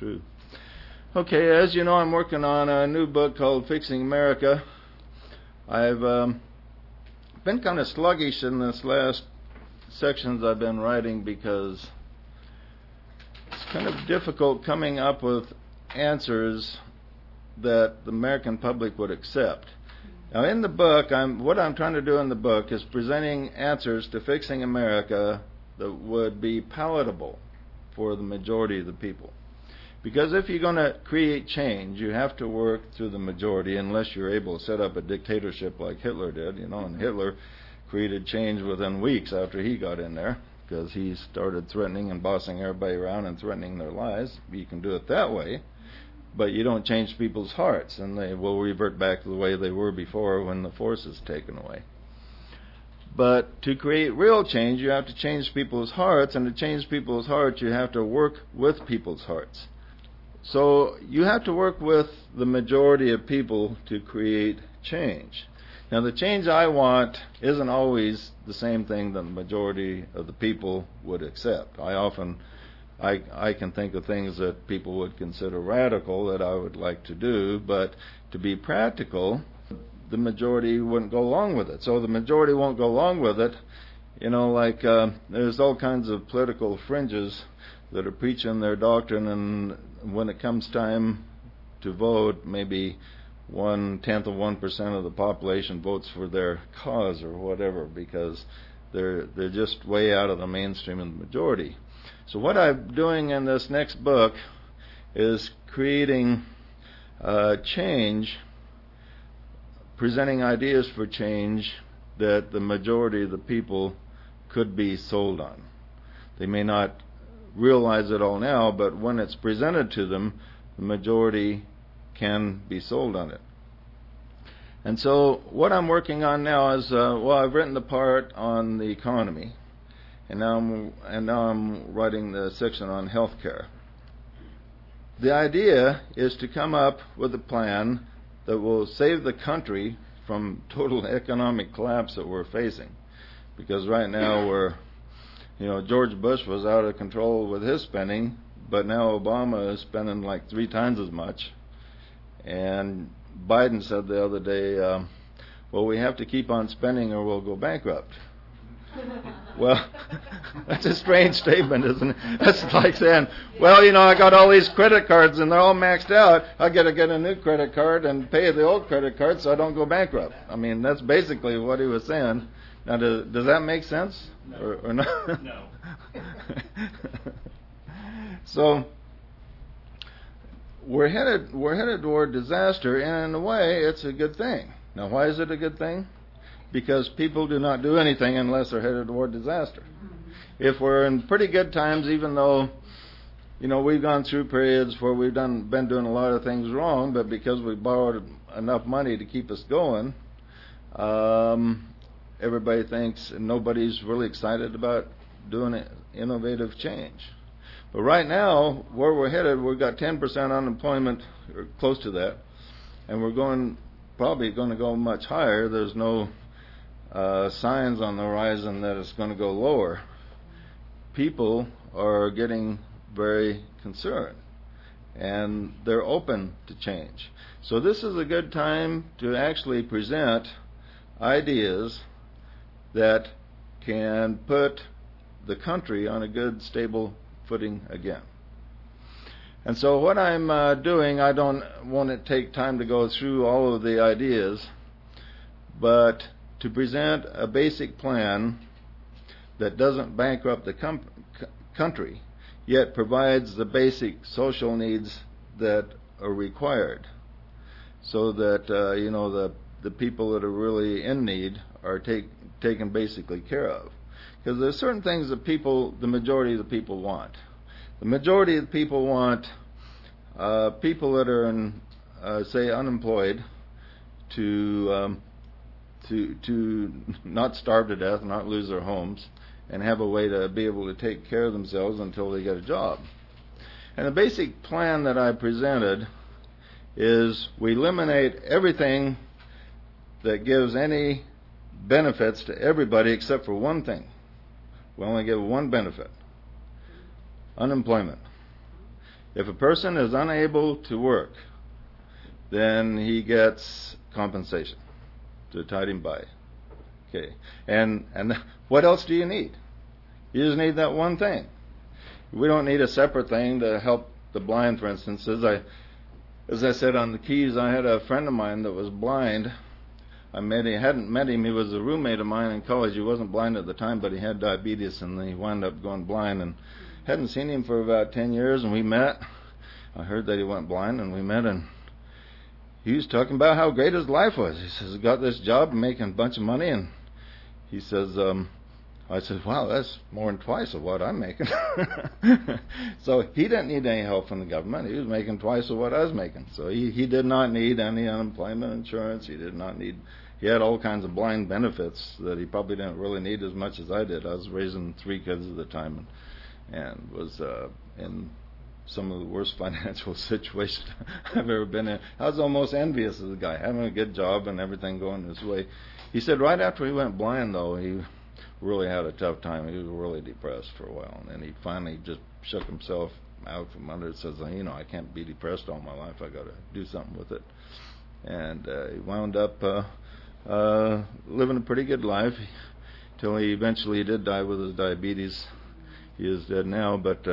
true. Okay, as you know, I'm working on a new book called Fixing America. I've been kind of sluggish in this last sections I've been writing because it's kind of difficult coming up with answers that the American public would accept. Now, in the book, what I'm trying to do in the book is presenting answers to fixing America that would be palatable for the majority of the people. Because if you're going to create change, you have to work through the majority unless you're able to set up a dictatorship like Hitler did, and Hitler created change within weeks after he got in there because he started threatening and bossing everybody around and threatening their lives. You can do it that way, but you don't change people's hearts, and they will revert back to the way they were before when the force is taken away. But to create real change, you have to change people's hearts, and to change people's hearts, you have to work with people's hearts. So you have to work with the majority of people to create change. Now, the change I want isn't always the same thing that the majority of the people would accept. I can think of things that people would consider radical that I would like to do, but to be practical, the majority wouldn't go along with it. So the majority won't go along with it. There's all kinds of political fringes that are preaching their doctrine, and when it comes time to vote, maybe 1/10 of 1% of the population votes for their cause or whatever, because they're just way out of the mainstream of the majority. So what I'm doing in this next book is creating change, presenting ideas for change that the majority of the people could be sold on. They may not realize it all now, but when it's presented to them, the majority can be sold on it. And so what I'm working on now is, I've written the part on the economy, and now I'm writing the section on healthcare. The idea is to come up with a plan that will save the country from total economic collapse that we're facing. Because right now George Bush was out of control with his spending, but now Obama is spending like 3 times as much. And Biden said the other day, we have to keep on spending or we'll go bankrupt. Well, that's a strange statement, isn't it? That's like saying, I got all these credit cards and they're all maxed out. I got to get a new credit card and pay the old credit card so I don't go bankrupt. I mean, that's basically what he was saying. Now, does that make sense? No. Or not? No. So we're headed toward disaster, and in a way, it's a good thing. Now, why is it a good thing? Because people do not do anything unless they're headed toward disaster. If we're in pretty good times, even though we've gone through periods where we've been doing a lot of things wrong, but because we borrowed enough money to keep us going, everybody thinks, and nobody's really excited about doing innovative change. But right now, where we're headed, we've got 10% unemployment, or close to that, and we're probably going to go much higher. There's no signs on the horizon that it's going to go lower. People are getting very concerned, and they're open to change. So this is a good time to actually present ideas that can put the country on a good, stable footing again. And so what I'm doing, I don't want to take time to go through all of the ideas, but to present a basic plan that doesn't bankrupt the country, yet provides the basic social needs that are required, so that the people that are really in need are taken basically care of. Because there's certain things that the majority of the people want. The majority of the people want people that are say unemployed to not starve to death, not lose their homes, and have a way to be able to take care of themselves until they get a job. And the basic plan that I presented is we eliminate everything that gives any benefits to everybody except for one thing. We only give one benefit: unemployment. If a person is unable to work, then he gets compensation to tide him by. Okay. And what else do you need? You just need that one thing. We don't need a separate thing to help the blind, for instance. As I said on the Keys, I had a friend of mine that was blind. I hadn't met him. He was a roommate of mine in college. He wasn't blind at the time, but he had diabetes, and he wound up going blind. And hadn't seen him for about 10 years, and we met. I heard that he went blind, and we met, and he was talking about how great his life was. He says, he got this job making a bunch of money, and he says, I said, wow, that's more than twice of what I'm making. So he didn't need any help from the government. He was making twice of what I was making. So he did not need any unemployment insurance. He had all kinds of blind benefits that he probably didn't really need as much as I did. I was raising 3 kids at the time and was in some of the worst financial situations I've ever been in. I was almost envious of the guy, having a good job and everything going his way. He said right after he went blind, though, he really had a tough time. He was really depressed for a while, and then he finally just shook himself out from under it. Says, I can't be depressed all my life. I got to do something with it. And he wound up living a pretty good life till he eventually did die with his diabetes. He is dead now, but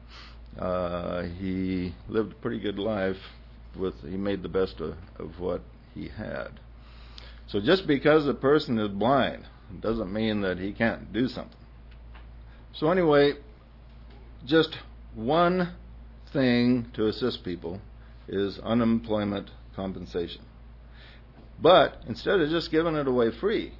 he lived a pretty good life. He made the best of what he had. So just because a person is blind doesn't mean that he can't do something. So anyway, just one thing to assist people is unemployment compensation. But instead of just giving it away free,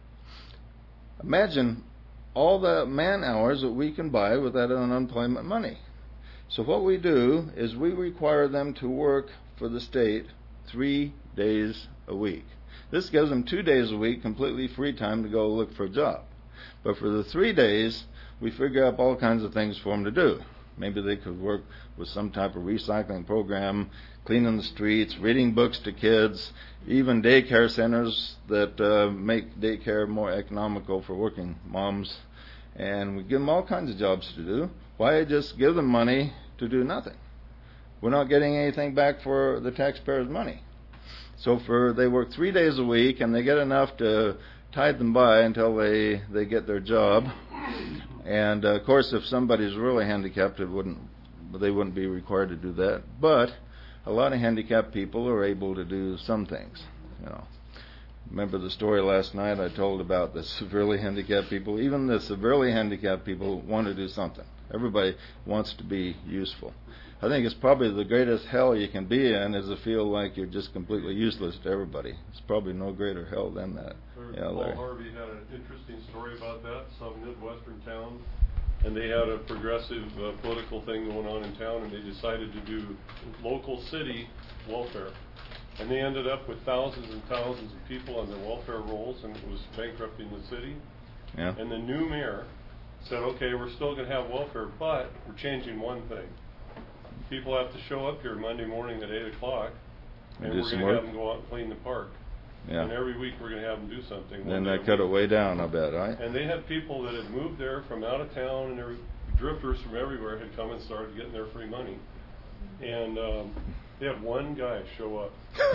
imagine all the man hours that we can buy with that unemployment money. So what we do is we require them to work for the state 3 days a week. This gives them 2 days a week completely free time to go look for a job. But for the 3 days, we figure out all kinds of things for them to do. Maybe they could work with some type of recycling program, cleaning the streets, reading books to kids, even daycare centers that make daycare more economical for working moms. And we give them all kinds of jobs to do. Why just give them money to do nothing? We're not getting anything back for the taxpayers' money. So they work 3 days a week, and they get enough to tide them by until they get their job. And of course, if somebody's really handicapped, they wouldn't be required to do that. But a lot of handicapped people are able to do some things. Remember the story last night I told about the severely handicapped people? Even the severely handicapped people want to do something. Everybody wants to be useful. I think it's probably the greatest hell you can be in is to feel like you're just completely useless to everybody. It's probably no greater hell than that. Paul Harvey had an interesting story about that. Some Midwestern town, and they had a progressive political thing going on in town, and they decided to do local city welfare. And they ended up with thousands and thousands of people on their welfare rolls, and it was bankrupting the city. Yeah. And the new mayor said, okay, we're still going to have welfare, but we're changing one thing. People have to show up here Monday morning at 8 o'clock, and we're going to have them go out and clean the park. Yeah. And every week we're going to have them do something. Then they cut it way down, I bet, right? And they had people that had moved there from out of town, and drifters from everywhere had come and started getting their free money. And they had one guy show up.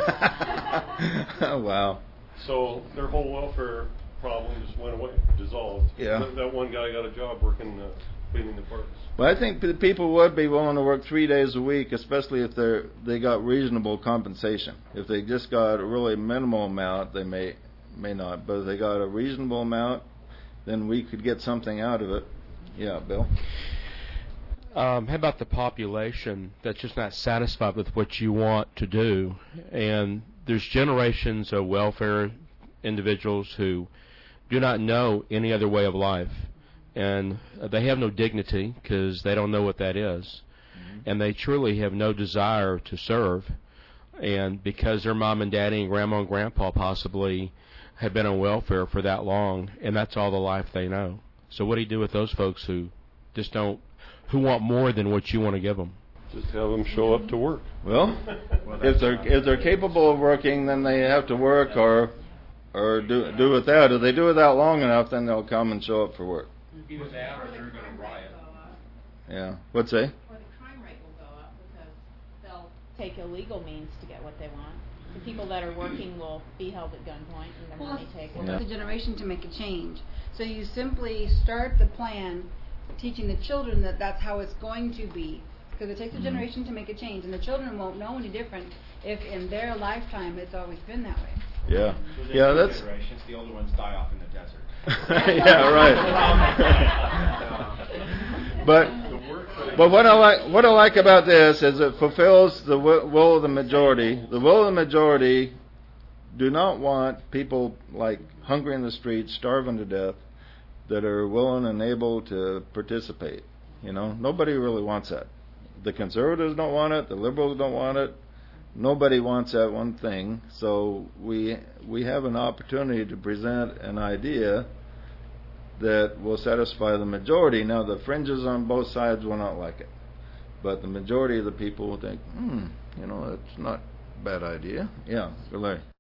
Oh, wow. So their whole welfare problem just went away, dissolved. Yeah. That one guy got a job working cleaning the parks. Well, I think people would be willing to work 3 days a week, especially if they got reasonable compensation. If they just got a really minimal amount, they may not. But if they got a reasonable amount, then we could get something out of it. Yeah, Bill? How about the population that's just not satisfied with what you want to do? And there's generations of welfare individuals who do not know any other way of life. And they have no dignity because they don't know what that is. Mm-hmm. And they truly have no desire to serve. And because their mom and daddy and grandma and grandpa possibly have been on welfare for that long, and that's all the life they know. So what do you do with those folks who just don't, who want more than what you want to give them? Just have them show up to work. Well, if they're capable of working, then they have to work or do it that. If they do it that long enough, then they'll come and show up for work. Either that or they're going to riot. Yeah. What's that? Or the crime rate will go up. take illegal means to get what they want. The people that are working will be held at gunpoint and their money taken. Well, it's a generation to make a change. So you simply start the plan teaching the children that that's how it's going to be. Because it takes a generation to make a change, and the children won't know any different if in their lifetime it's always been that way. Yeah. Within Yeah, two that's... generations, the older ones die off in the desert. Yeah, right. But what I like about this is it fulfills the will of the majority. The will of the majority do not want people like hungry in the streets, starving to death, that are willing and able to participate. You know, nobody really wants that. The conservatives don't want it. The liberals don't want it. Nobody wants that one thing. So we have an opportunity to present an idea that will satisfy the majority. Now, the fringes on both sides will not like it, but the majority of the people will think, you know, it's not a bad idea. Yeah, Larry.